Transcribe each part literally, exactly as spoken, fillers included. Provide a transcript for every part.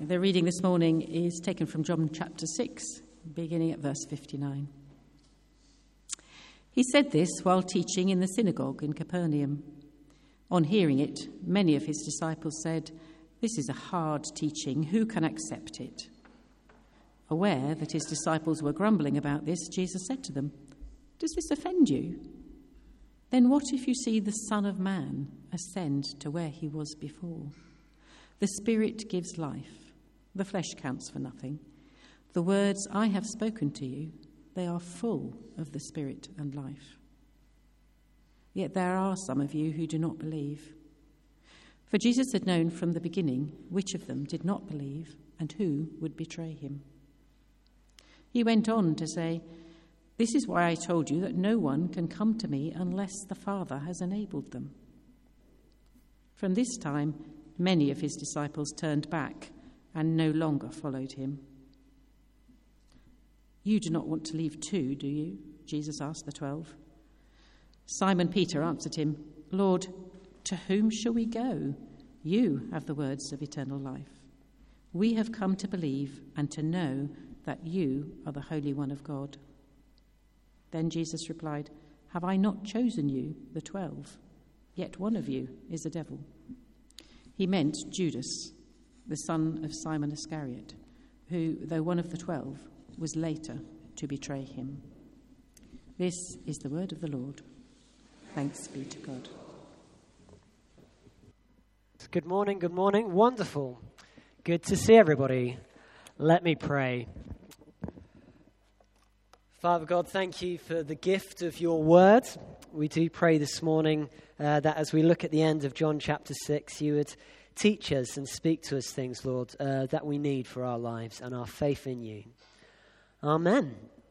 The reading this morning is taken from John chapter six, beginning at verse fifty-nine. He said this while teaching in the synagogue in Capernaum. On hearing it, many of his disciples said, "This is a hard teaching. Who can accept it?" Aware that his disciples were grumbling about this, Jesus said to them, "Does this offend you? Then what if you see the Son of Man ascend to where he was before? The Spirit gives life. The flesh counts for nothing. The words I have spoken to you, they are full of the Spirit and life. Yet there are some of you who do not believe." For Jesus had known from the beginning which of them did not believe and who would betray him. He went on to say, "This is why I told you that no one can come to me unless the Father has enabled them." From this time, many of his disciples turned back and no longer followed him. "You do not want to leave too, do you?" Jesus asked the twelve. Simon Peter answered him, "Lord, to whom shall we go? You have the words of eternal life. We have come to believe and to know that you are the Holy One of God." Then Jesus replied, "Have I not chosen you, the twelve? Yet one of you is a devil." He meant Judas, the son of Simon Iscariot, who, though one of the twelve, was later to betray him. This is the word of the Lord. Thanks be to God. Good morning, good morning. Wonderful. Good to see everybody. Let me pray. Father God, thank you for the gift of your word. We do pray this morning uh, that as we look at the end of John chapter six, you would teach us and speak to us things, Lord, uh, that we need for our lives and our faith in you. Amen.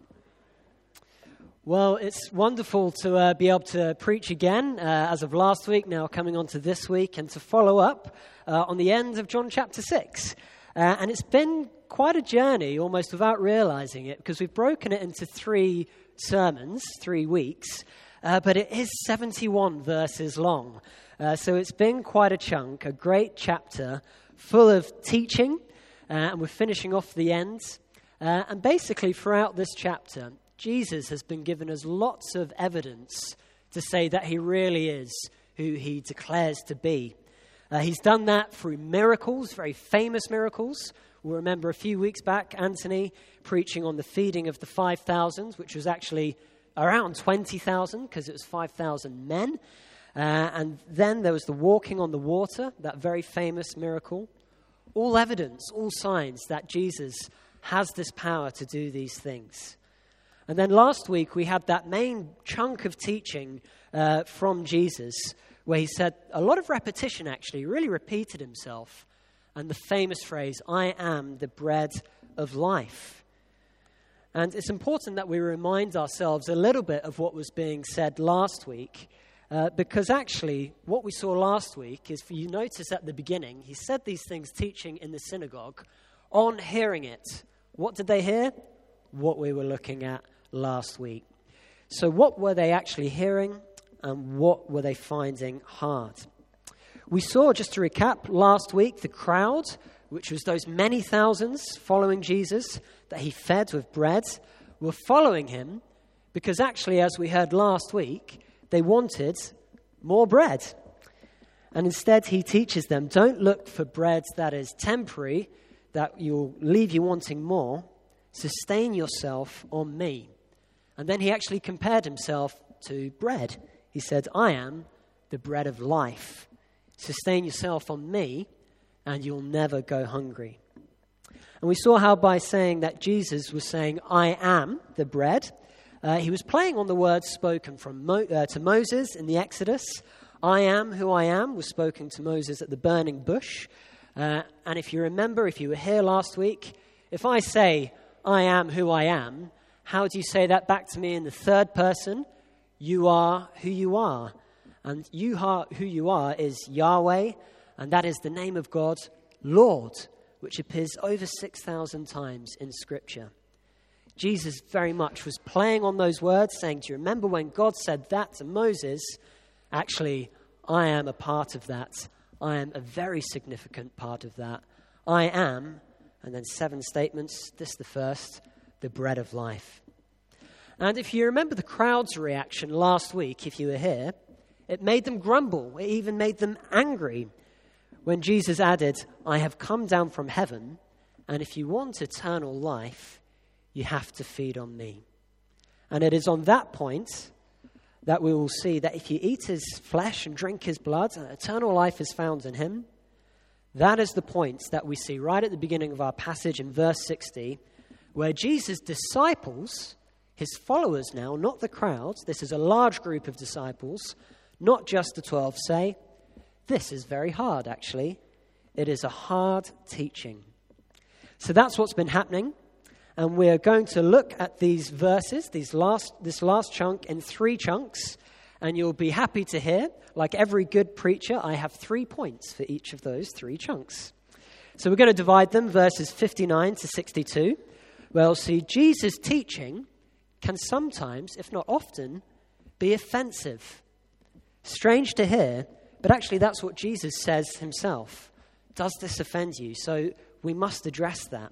Well, it's wonderful to uh, be able to preach again uh, as of last week, now coming on to this week, and to follow up uh, on the end of John chapter six. Uh, and it's been quite a journey, almost without realizing it, because we've broken it into three sermons, three weeks, uh, but it is seventy-one verses long. Uh, so it's been quite a chunk, a great chapter full of teaching, uh, and we're finishing off the end. Uh, and basically throughout this chapter, Jesus has been given us lots of evidence to say that he really is who he declares to be. Uh, he's done that through miracles, very famous miracles. We'll remember a few weeks back, Anthony preaching on the feeding of the five thousand, which was actually around twenty thousand because it was five thousand men. Uh, and then there was the walking on the water, that very famous miracle. All evidence, all signs that Jesus has this power to do these things. And then last week we had that main chunk of teaching uh, from Jesus where he said a lot of repetition, actually. He really repeated himself. And the famous phrase, "I am the bread of life." And it's important that we remind ourselves a little bit of what was being said last week, uh, because actually what we saw last week is, you notice at the beginning, he said these things teaching in the synagogue. On hearing it, what did they hear? What we were looking at last week. So what were they actually hearing, and what were they finding hard? We saw, just to recap, last week, the crowd, which was those many thousands following Jesus that he fed with bread, were following him because actually, as we heard last week, they wanted more bread. And instead, he teaches them, don't look for bread that is temporary, that will leave you wanting more. Sustain yourself on me. And then he actually compared himself to bread. He said, I am the bread of life. Sustain yourself on me, and you'll never go hungry. And we saw how by saying that Jesus was saying, I am the bread, uh, he was playing on the words spoken from Mo- uh, to Moses in the Exodus. I am who I am was spoken to Moses at the burning bush. Uh, and if you remember, if you were here last week, if I say, I am who I am, how do you say that back to me in the third person? You are who you are. And you are who you are is Yahweh, and that is the name of God, Lord, which appears over six thousand times in Scripture. Jesus very much was playing on those words, saying, do you remember when God said that to Moses? Actually, I am a part of that. I am a very significant part of that. I am, and then seven statements. This is the first, the bread of life. And if you remember the crowd's reaction last week, if you were here, it made them grumble. It even made them angry when Jesus added, I have come down from heaven, and if you want eternal life, you have to feed on me. And it is on that point that we will see that if you eat his flesh and drink his blood, eternal life is found in him. That is the point that we see right at the beginning of our passage in verse sixty, where Jesus' disciples, his followers now, not the crowds, this is a large group of disciples, not just the twelve, say, this is very hard, actually. It is a hard teaching. So that's what's been happening. And we're going to look at these verses, these last, this last chunk in three chunks. And you'll be happy to hear, like every good preacher, I have three points for each of those three chunks. So we're going to divide them, verses fifty-nine to sixty-two. Well, see, Jesus' teaching can sometimes, if not often, be offensive. Strange to hear, but actually that's what Jesus says himself. Does this offend you? So we must address that.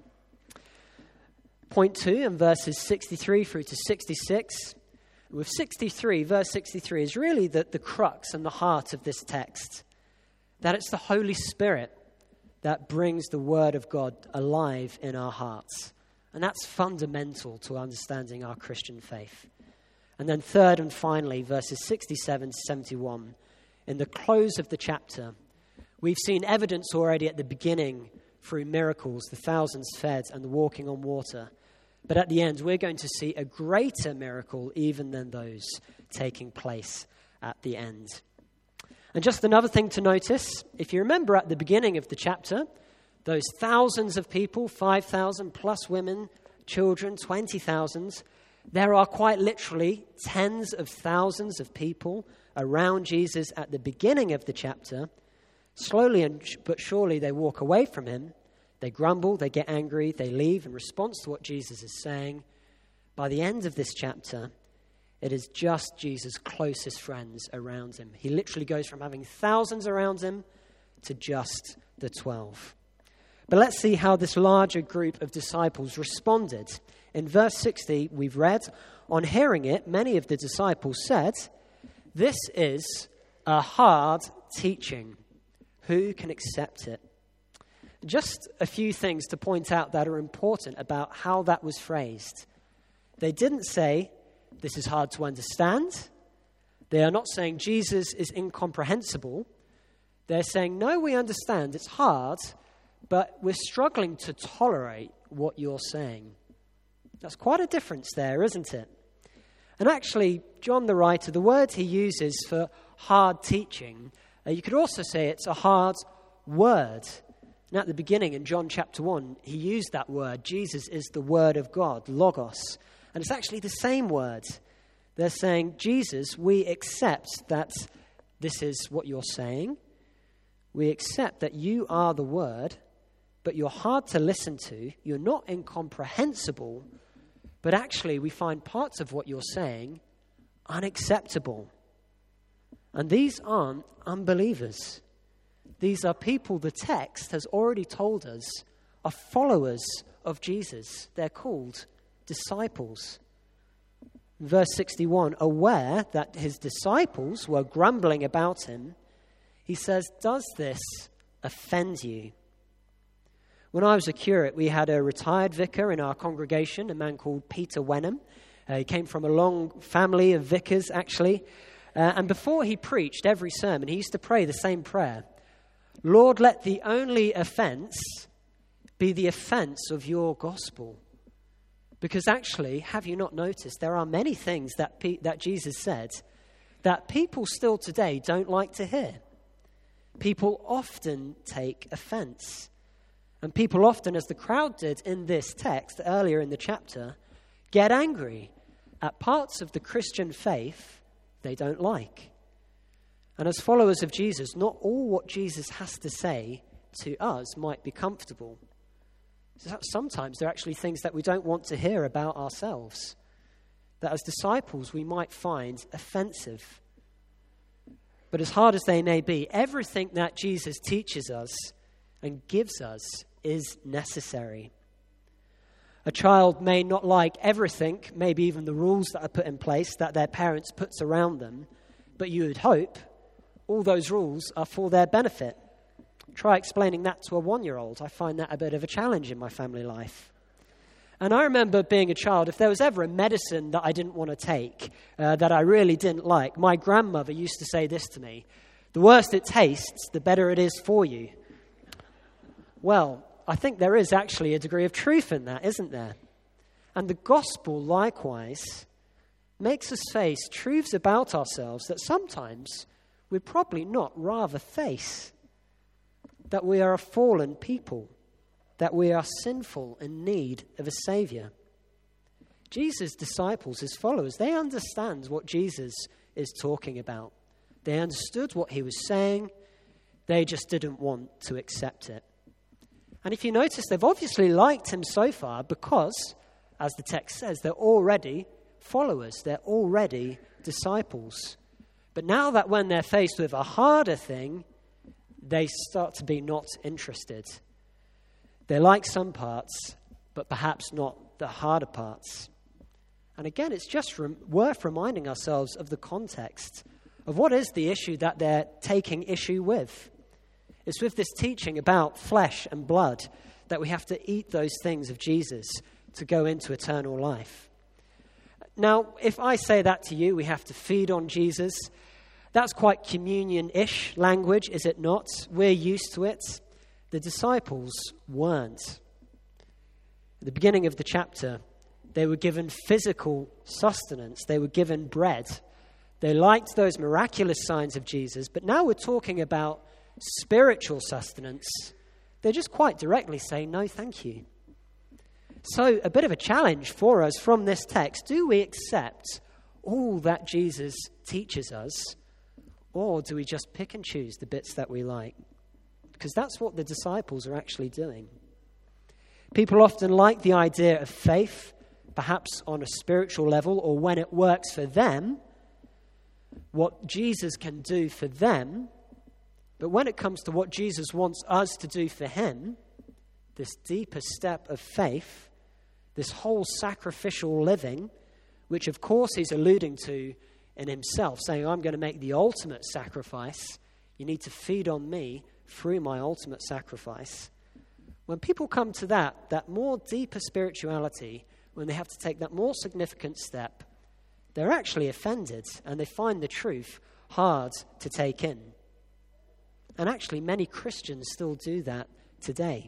Point two, in verses sixty-three through to sixty-six. With sixty-three, verse sixty-three is really the, the crux and the heart of this text. That it's the Holy Spirit that brings the Word of God alive in our hearts. And that's fundamental to understanding our Christian faith. And then third and finally, verses sixty-seven to seventy-one. In the close of the chapter, we've seen evidence already at the beginning through miracles, the thousands fed and the walking on water. But at the end, we're going to see a greater miracle even than those taking place at the end. And just another thing to notice, if you remember at the beginning of the chapter, those thousands of people, five thousand plus women, children, twenty thousand, there are quite literally tens of thousands of people around Jesus at the beginning of the chapter. Slowly but surely they walk away from him. They grumble, they get angry, they leave in response to what Jesus is saying. By the end of this chapter, it is just Jesus' closest friends around him. He literally goes from having thousands around him to just the twelve. But let's see how this larger group of disciples responded. In verse sixty, we've read, on hearing it, many of the disciples said, this is a hard teaching. Who can accept it? Just a few things to point out that are important about how that was phrased. They didn't say, this is hard to understand. They are not saying Jesus is incomprehensible. They're saying, no, we understand, it's hard, but we're struggling to tolerate what you're saying. That's quite a difference there, isn't it? And actually, John the writer, the word he uses for hard teaching, uh, you could also say it's a hard word. And at the beginning in John chapter one, he used that word. Jesus is the word of God, logos. And it's actually the same word. They're saying, Jesus, we accept that this is what you're saying. We accept that you are the word, but you're hard to listen to. You're not incomprehensible, but actually we find parts of what you're saying unacceptable. And these aren't unbelievers. These are people the text has already told us are followers of Jesus. They're called disciples. Verse sixty-one, aware that his disciples were grumbling about him, he says, does this offend you? When I was a curate, we had a retired vicar in our congregation, a man called Peter Wenham. Uh, he came from a long family of vicars, actually. Uh, and before he preached every sermon, he used to pray the same prayer. Lord, let the only offense be the offense of your gospel. Because actually, have you not noticed, there are many things that, P- that Jesus said that people still today don't like to hear. People often take offense. And people often, as the crowd did in this text earlier in the chapter, get angry at parts of the Christian faith they don't like. And as followers of Jesus, not all what Jesus has to say to us might be comfortable. Sometimes there are actually things that we don't want to hear about ourselves, that as disciples we might find offensive. But as hard as they may be, everything that Jesus teaches us and gives us is necessary. A child may not like everything, maybe even the rules that are put in place that their parents puts around them, but you would hope all those rules are for their benefit. Try explaining that to a one-year-old. I find that a bit of a challenge in my family life. And I remember being a child, if there was ever a medicine that I didn't want to take, uh, that I really didn't like, my grandmother used to say this to me: the worse it tastes, the better it is for you. Well, I think there is actually a degree of truth in that, isn't there? And the gospel, likewise, makes us face truths about ourselves that sometimes we'd probably not rather face. That we are a fallen people, that we are sinful in need of a Savior. Jesus' disciples, his followers, they understand what Jesus is talking about. They understood what he was saying. They just didn't want to accept it. And if you notice, they've obviously liked him so far because, as the text says, they're already followers. They're already disciples. But now that when they're faced with a harder thing, they start to be not interested. They like some parts, but perhaps not the harder parts. And again, it's just rem- worth reminding ourselves of the context of what is the issue that they're taking issue with. It's with this teaching about flesh and blood, that we have to eat those things of Jesus to go into eternal life. Now, if I say that to you, we have to feed on Jesus, that's quite communion-ish language, is it not? We're used to it. The disciples weren't. At the beginning of the chapter, they were given physical sustenance. They were given bread. They liked those miraculous signs of Jesus, but now we're talking about spiritual sustenance. They're just quite directly saying, no, thank you. So a bit of a challenge for us from this text. Do we accept all that Jesus teaches us, or do we just pick and choose the bits that we like? Because that's what the disciples are actually doing. People often like the idea of faith, perhaps on a spiritual level, or when it works for them, what Jesus can do for them. But when it comes to what Jesus wants us to do for him, this deeper step of faith, this whole sacrificial living, which of course he's alluding to in himself, saying, I'm going to make the ultimate sacrifice. You need to feed on me through my ultimate sacrifice. When people come to that, that more deeper spirituality, when they have to take that more significant step, they're actually offended and they find the truth hard to take in. And actually, many Christians still do that today.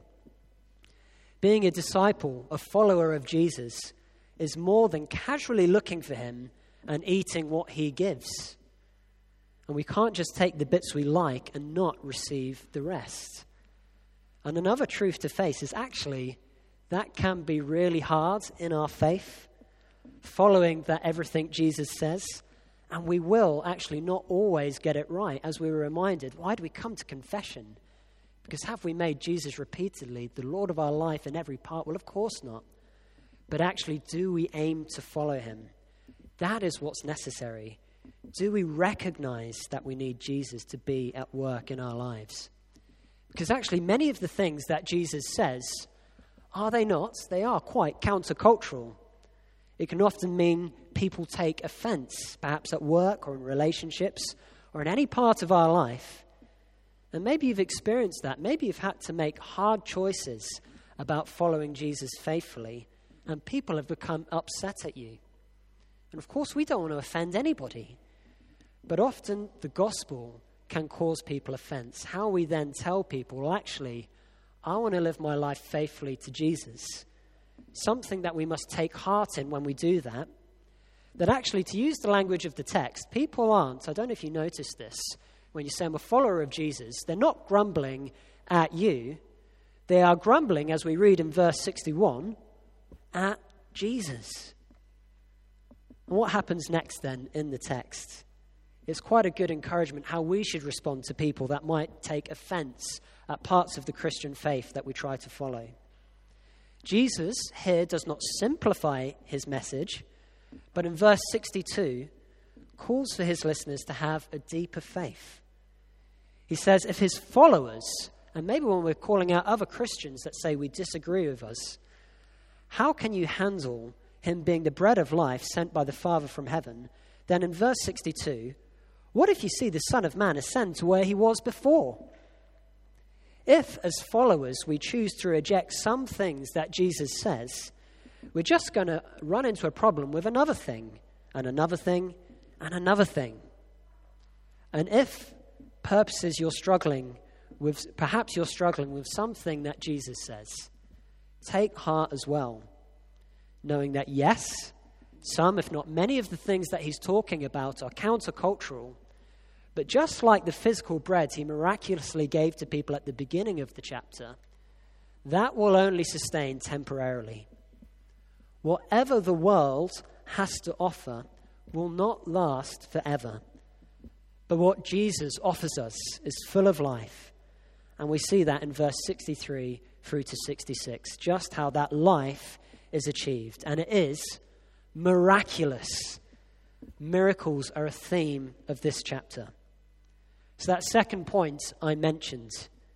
Being a disciple, a follower of Jesus, is more than casually looking for him and eating what he gives. And we can't just take the bits we like and not receive the rest. And another truth to face is actually that can be really hard in our faith, following that everything Jesus says. And we will actually not always get it right, as we were reminded. Why do we come to confession? Because have we made Jesus repeatedly the Lord of our life in every part? Well, of course not. But actually, do we aim to follow him? That is what's necessary. Do we recognize that we need Jesus to be at work in our lives? Because actually, many of the things that Jesus says, are they not? They are quite countercultural. It can often mean people take offense, perhaps at work or in relationships or in any part of our life. And maybe you've experienced that. Maybe you've had to make hard choices about following Jesus faithfully, and people have become upset at you. And of course, we don't want to offend anybody. But often the gospel can cause people offense. How we then tell people, well, actually, I want to live my life faithfully to Jesus. Something that we must take heart in when we do that. That actually, to use the language of the text, people aren't, I don't know if you noticed this, when you say I'm a follower of Jesus, they're not grumbling at you. They are grumbling, as we read in verse sixty-one, at Jesus. And what happens next then in the text? It's quite a good encouragement how we should respond to people that might take offense at parts of the Christian faith that we try to follow. Jesus here does not simplify his message, but in verse sixty-two calls for his listeners to have a deeper faith. He says if his followers and maybe when we're calling out other Christians that say we disagree with us, how can you handle him being the bread of life sent by the Father from heaven? Then in verse sixty-two, what if you see the Son of Man ascend to where he was before? If, as followers, we choose to reject some things that Jesus says, we're just going to run into a problem with another thing, and another thing, and another thing. And if purposes you're struggling with, perhaps you're struggling with something that Jesus says, take heart as well, knowing that yes, some, if not many of the things that he's talking about are countercultural, but just like the physical bread he miraculously gave to people at the beginning of the chapter, that will only sustain temporarily. Whatever the world has to offer will not last forever. But what Jesus offers us is full of life. And we see that in verse sixty-three through to sixty-six, just how that life is achieved. And it is miraculous. Miracles are a theme of this chapter. So that second point I mentioned,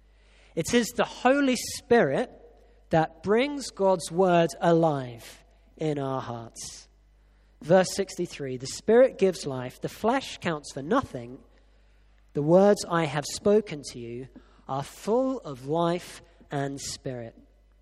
it is the Holy Spirit that brings God's word alive in our hearts. Verse sixty-three, the Spirit gives life, the flesh counts for nothing. The words I have spoken to you are full of life and spirit.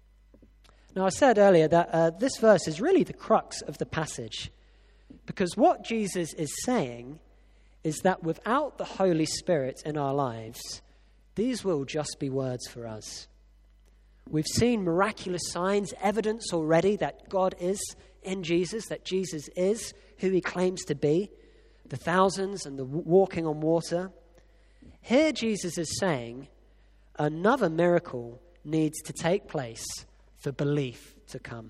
Now, I said earlier that uh, this verse is really the crux of the passage, because what Jesus is saying is that without the Holy Spirit in our lives, these will just be words for us. We've seen miraculous signs, evidence already that God is in Jesus, that Jesus is who he claims to be, the thousands and the walking on water. Here Jesus is saying another miracle needs to take place for belief to come.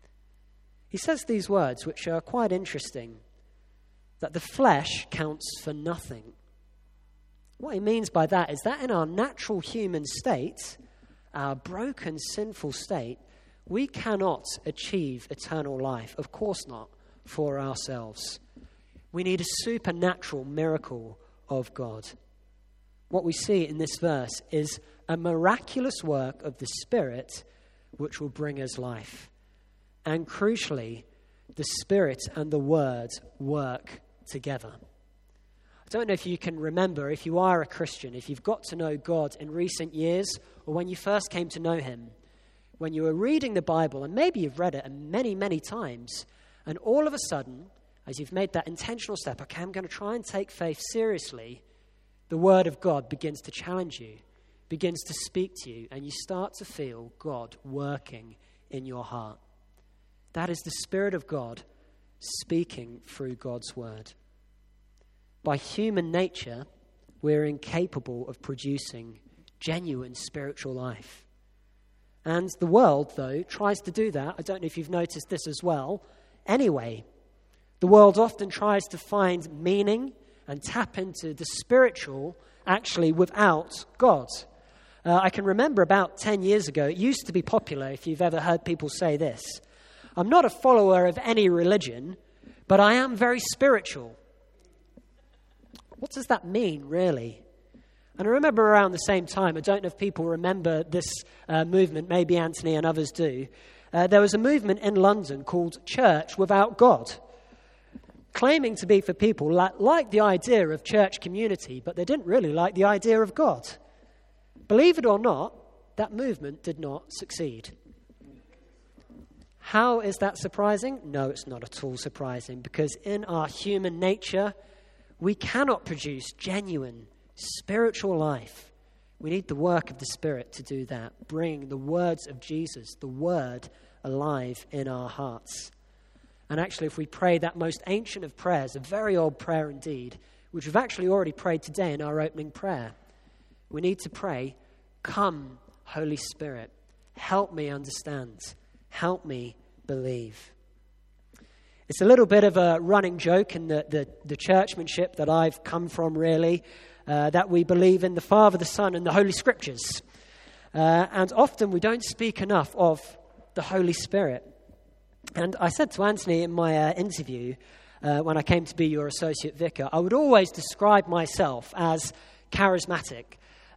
He says these words, which are quite interesting, that the flesh counts for nothing. What he means by that is that in our natural human state, our broken, sinful state, we cannot achieve eternal life. Of course not, for ourselves. We need a supernatural miracle of God. What we see in this verse is a miraculous work of the Spirit which will bring us life. And crucially, the Spirit and the Word work together. I don't know if you can remember, if you are a Christian, if you've got to know God in recent years, or when you first came to know him, when you were reading the Bible, and maybe you've read it many, many times, and all of a sudden, as you've made that intentional step, okay, I'm going to try and take faith seriously, the Word of God begins to challenge you, begins to speak to you, and you start to feel God working in your heart. That is the Spirit of God speaking through God's Word. By human nature, we're incapable of producing genuine spiritual life. And the world, though, tries to do that. I don't know if you've noticed this as well. Anyway, the world often tries to find meaning and tap into the spiritual actually without God. Uh, I can remember about ten years ago, it used to be popular, if you've ever heard people say this, I'm not a follower of any religion, but I am very spiritual. What does that mean, really? And I remember around the same time, I don't know if people remember this uh, movement, maybe Anthony and others do, uh, there was a movement in London called Church Without God, claiming to be for people that like the idea of church community, but they didn't really like the idea of God. Believe it or not, that movement did not succeed. How is that surprising? No, it's not at all surprising, because in our human nature, we cannot produce genuine spiritual life. We need the work of the Spirit to do that, bring the words of Jesus, the Word, alive in our hearts. And actually, if we pray that most ancient of prayers, a very old prayer indeed, which we've actually already prayed today in our opening prayer, we need to pray, come, Holy Spirit, help me understand, help me believe. It's a little bit of a running joke in the, the, the churchmanship that I've come from, really, uh, that we believe in the Father, the Son, and the Holy Scriptures. Uh, and often we don't speak enough of the Holy Spirit. And I said to Anthony in my uh, interview, uh, when I came to be your associate vicar, I would always describe myself as charismatic.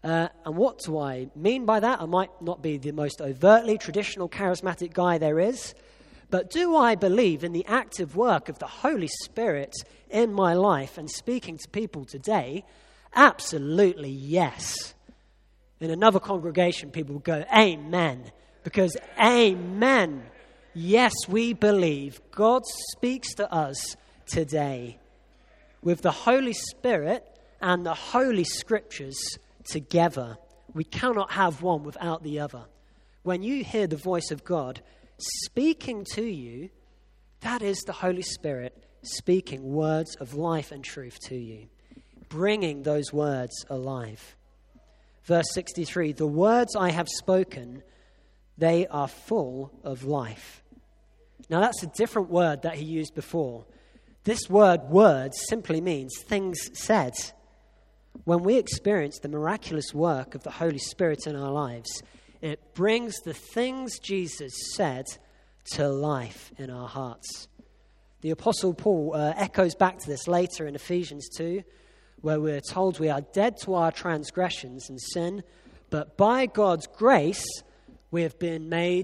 Uh, and what do I mean by that? I might not be the most overtly traditional charismatic guy there is, but do I believe in the active work of the Holy Spirit in my life and speaking to people today? Absolutely yes. In another congregation, people would go, amen, because amen. Yes, we believe God speaks to us today with the Holy Spirit and the Holy Scriptures together. We cannot have one without the other. When you hear the voice of God speaking to you, that is the Holy Spirit speaking words of life and truth to you, bringing those words alive. Verse sixty-three, the words I have spoken, they are full of life. Now that's a different word that he used before. This word, words, simply means things said. When we experience the miraculous work of the Holy Spirit in our lives, it brings the things Jesus said to life in our hearts. The Apostle Paul uh, echoes back to this later in Ephesians two, where we're told we are dead to our transgressions and sin, but by God's grace we have been made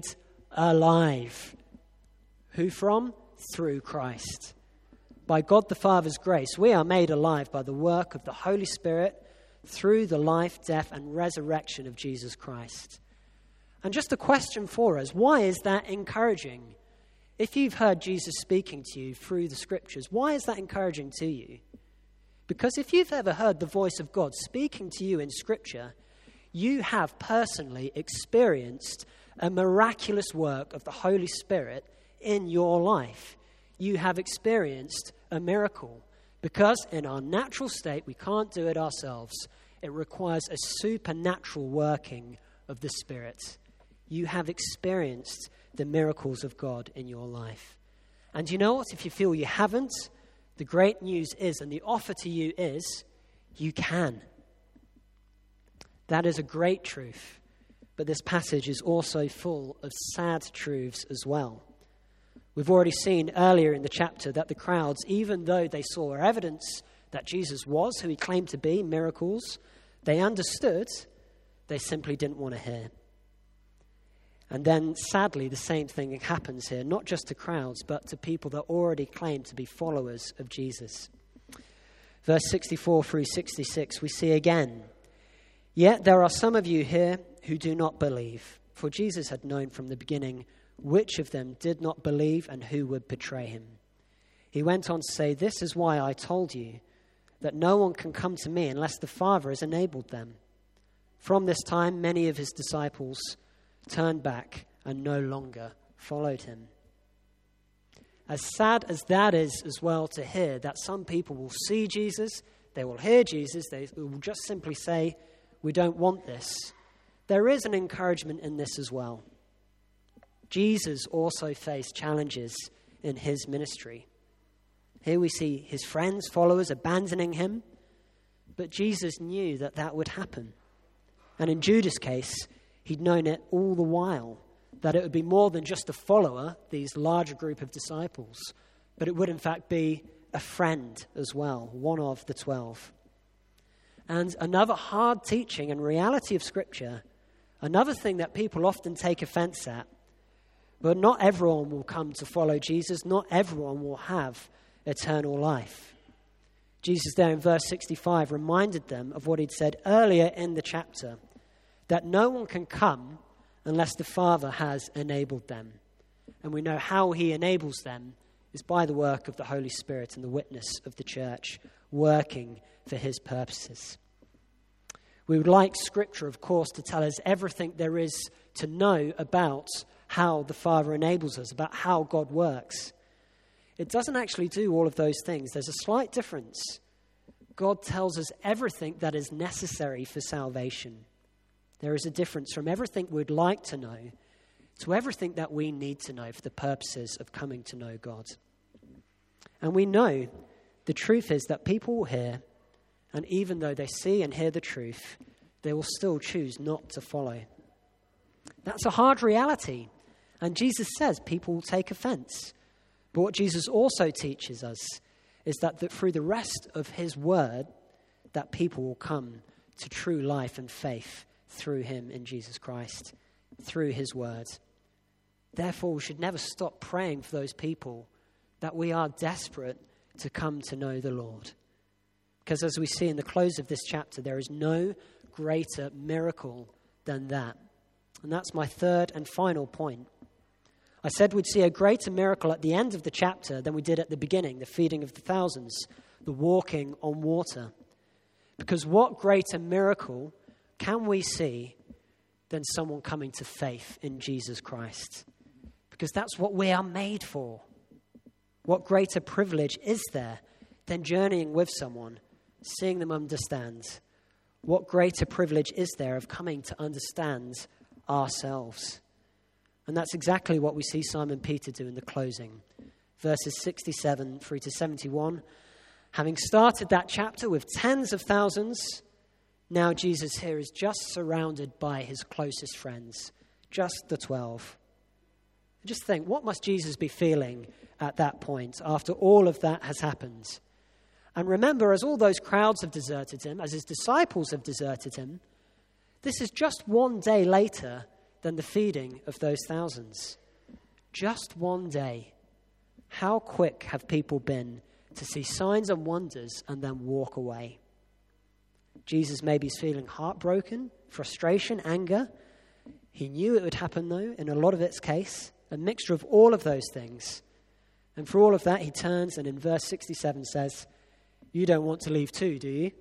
alive. Who from? Through Christ. By God the Father's grace, we are made alive by the work of the Holy Spirit through the life, death, and resurrection of Jesus Christ. And just a question for us, why is that encouraging? If you've heard Jesus speaking to you through the Scriptures, why is that encouraging to you? Because if you've ever heard the voice of God speaking to you in Scripture, you have personally experienced a miraculous work of the Holy Spirit in your life. You have experienced a miracle, because in our natural state we can't do it ourselves. It requires a supernatural working of the Spirit. You have experienced the miracles of God in your life. And you know what? If you feel you haven't, the great news is, and the offer to you is, you can. That is a great truth, but this passage is also full of sad truths as well. We've already seen earlier in the chapter that the crowds, even though they saw evidence that Jesus was who he claimed to be, miracles, they understood, they simply didn't want to hear. And then, sadly, the same thing happens here, not just to crowds, but to people that already claim to be followers of Jesus. Verse sixty-four through sixty-six, we see again, yet there are some of you here who do not believe, for Jesus had known from the beginning which of them did not believe and who would betray him. He went on to say, this is why I told you that no one can come to me unless the Father has enabled them. From this time, many of his disciples turned back and no longer followed him. As sad as that is as well to hear, that some people will see Jesus, they will hear Jesus, they will just simply say, we don't want this. There is an encouragement in this as well. Jesus also faced challenges in his ministry. Here we see his friends, followers abandoning him, but Jesus knew that that would happen. And in Judas' case, he'd known it all the while, that it would be more than just a follower, these larger group of disciples, but it would in fact be a friend as well, one of the twelve. And another hard teaching and reality of Scripture, another thing that people often take offense at, but not everyone will come to follow Jesus. Not everyone will have eternal life. Jesus there in verse sixty-five reminded them of what he'd said earlier in the chapter, that no one can come unless the Father has enabled them. And we know how he enables them is by the work of the Holy Spirit and the witness of the church working for his purposes. We would like Scripture, of course, to tell us everything there is to know about how the Father enables us, about how God works. It doesn't actually do all of those things. There's a slight difference. God tells us everything that is necessary for salvation. There is a difference from everything we'd like to know to everything that we need to know for the purposes of coming to know God. And we know the truth is that people will hear, and even though they see and hear the truth, they will still choose not to follow. That's a hard reality. And Jesus says people will take offense. But what Jesus also teaches us is that, that through the rest of his word, that people will come to true life and faith through him in Jesus Christ, through his word. Therefore, we should never stop praying for those people that we are desperate to come to know the Lord. Because as we see in the close of this chapter, there is no greater miracle than that. And that's my third and final point. I said we'd see a greater miracle at the end of the chapter than we did at the beginning, the feeding of the thousands, the walking on water. Because what greater miracle can we see than someone coming to faith in Jesus Christ? Because that's what we are made for. What greater privilege is there than journeying with someone, seeing them understand? What greater privilege is there of coming to understand ourselves? And that's exactly what we see Simon Peter do in the closing. Verses sixty-seven through to seventy-one. Having started that chapter with tens of thousands, now Jesus here is just surrounded by his closest friends, just the twelve. Just think, what must Jesus be feeling at that point after all of that has happened? And remember, as all those crowds have deserted him, as his disciples have deserted him, this is just one day later than the feeding of those thousands. Just one day. How quick have people been to see signs and wonders and then walk away? Jesus maybe is feeling heartbroken, frustration, anger. He knew it would happen, though, in a lot of its case, a mixture of all of those things. And for all of that, he turns and in verse sixty-seven says, "You don't want to leave too, do you?"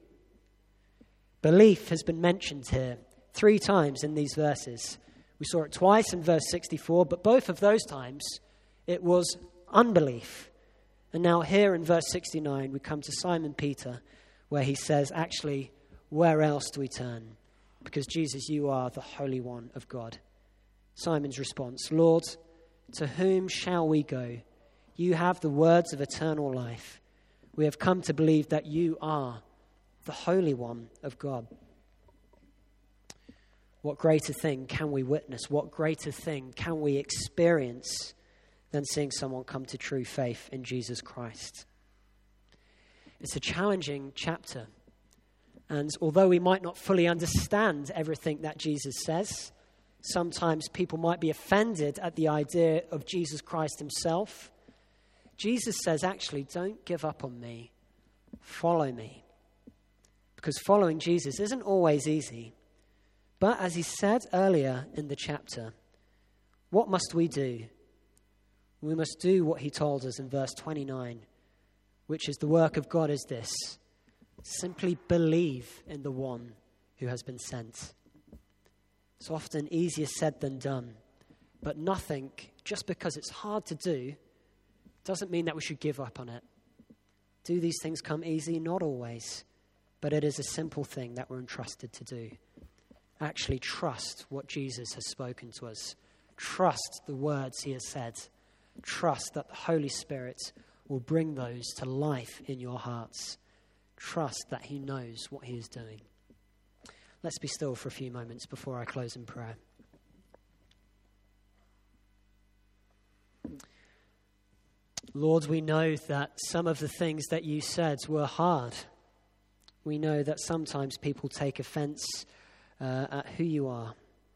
Belief has been mentioned here three times in these verses. We saw it twice in verse sixty-four, but both of those times it was unbelief. And now here in verse sixty-nine, we come to Simon Peter, where he says, actually, where else do we turn? Because Jesus, you are the Holy One of God. Simon's response, Lord, to whom shall we go? You have the words of eternal life. We have come to believe that you are the Holy One of God. What greater thing can we witness? What greater thing can we experience than seeing someone come to true faith in Jesus Christ? It's a challenging chapter. And although we might not fully understand everything that Jesus says, sometimes people might be offended at the idea of Jesus Christ himself. Jesus says, actually, don't give up on me. Follow me. Because following Jesus isn't always easy. But as he said earlier in the chapter, what must we do? We must do what he told us in verse twenty-nine, which is the work of God is this: simply believe in the one who has been sent. It's often easier said than done, but nothing, just because it's hard to do, doesn't mean that we should give up on it. Do these things come easy? Not always, but it is a simple thing that we're entrusted to do. Actually trust what Jesus has spoken to us. Trust the words he has said. Trust that the Holy Spirit will bring those to life in your hearts. Trust that he knows what he is doing. Let's be still for a few moments before I close in prayer. Lord, we know that some of the things that you said were hard. We know that sometimes people take offense uh, at who you are.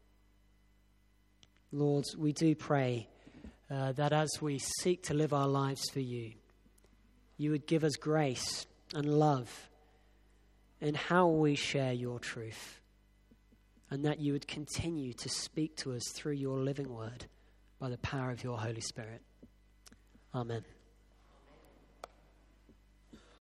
Lord, we do pray uh, that as we seek to live our lives for you, you would give us grace and love in how we share your truth, and that you would continue to speak to us through your living word by the power of your Holy Spirit. Amen.